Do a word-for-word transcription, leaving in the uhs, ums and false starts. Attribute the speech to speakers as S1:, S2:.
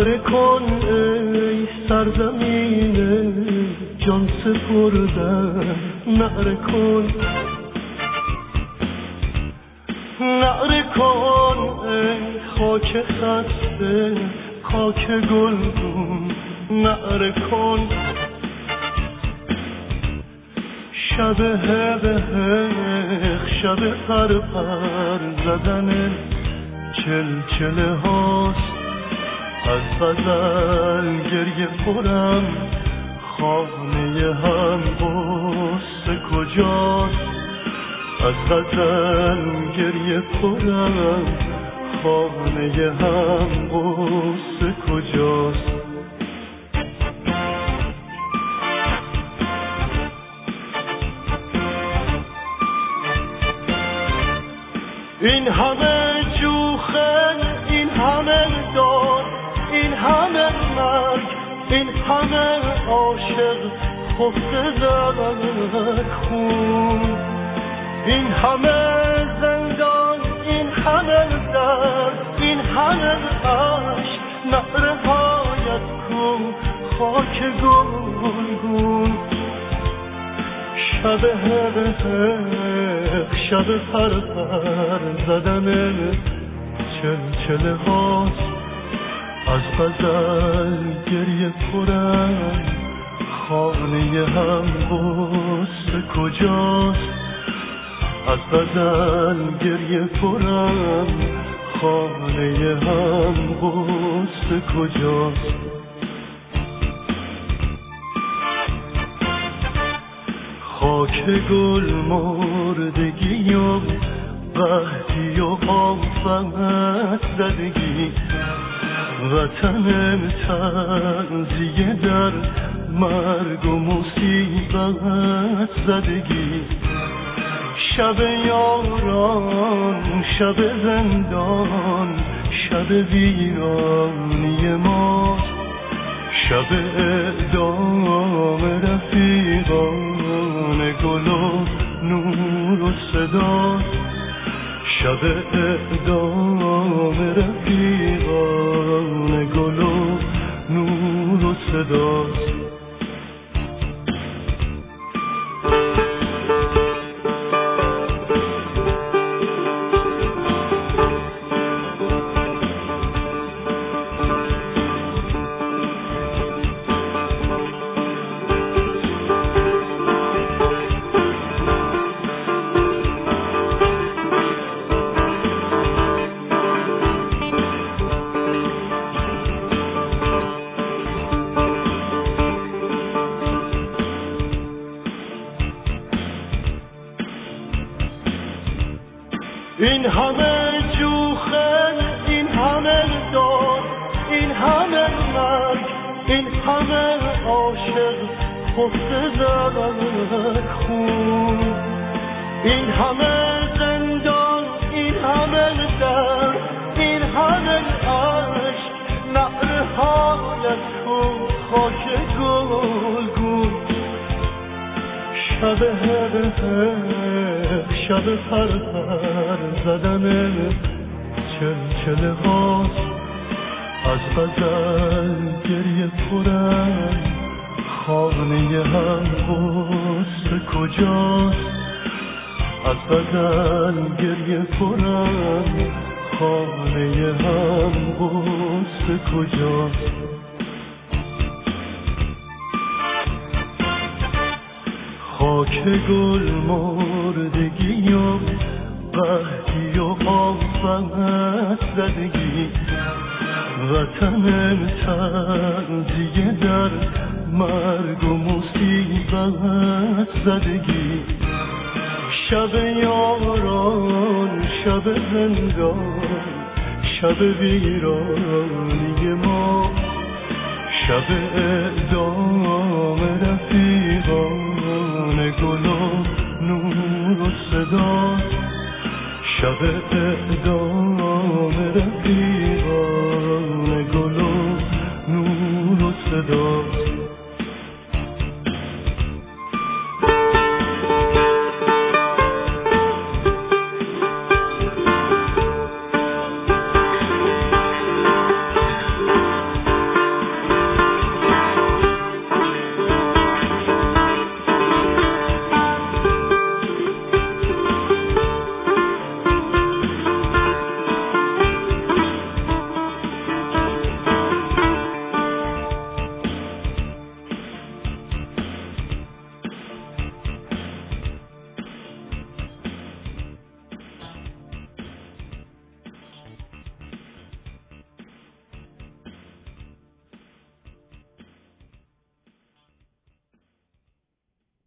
S1: نعره کن ای سرزمین جان سپردن، نعره کن نعره کن ای خاک خسته خاک گلگون، نعره کن شب هبه شب پرپر زدن چلچله هاست، از غزل گریه پرم خانه هم غصه کجاست، از غزل گریه پرم خانه هم غصه کجاست. این همه جوخه، این همه داد، این همه مرگ، این همه عاشق خفته در خون، این همه زندان، این همه درد، این همه عشق، نعره هایت کو خاک گلگون، شب هبه شب پرپر زدن چلچله هاست، از غزل گریه پرم خانه هم غصه کجاست، از غزل گریه پرم خانه هم غصه کجاست. خاک گل مردگی و قحطی و آفت زدگی، وطن تنزیه در مرگ و مصیبت زدگی، شب یاران شب زندان شب ویرانی ما، شب اعدام رفیقان گل و نور و صدا، شب اعدام رفیقان گل و نور و صدا. این همه جوخه، این همه داد، این همه مرگ، این همه عاشق خفته در خون، این همه زندان، این همه درد، این همه عشق، نعره هایت کن خاک گلگون، شب هبه شب پرپر زدن چلچله هاست، از غزل گریه پرم خانه هم غصه کجاست، از غزل گریه پرم خانه هم غصه کجاست. خاک گل مردگی و قحطی و آفت زدگی، وطن تنزیه در مرگ و مصیبت زدگی، شب یاران شب زندان شب ویرانی ما، شب اعدام رفیقان گل و نور و صدا، شب اعدام رفیقان